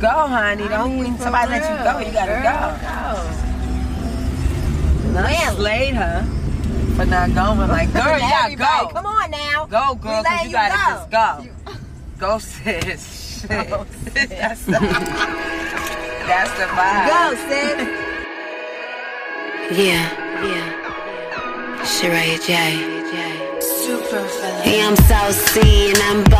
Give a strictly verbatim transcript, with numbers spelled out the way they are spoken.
go, honey. Don't when somebody let you go, you gotta Girl, go. go. I slayed her for not going. Like, girl, you gotta go. Come on now. Go, girl, because you, you gotta go. just go. Go, sis. Go, sis. That's the, that's the vibe. Go, sis. Yeah, yeah. Shiraya J. Super. Yeah, I'm South Sea and I'm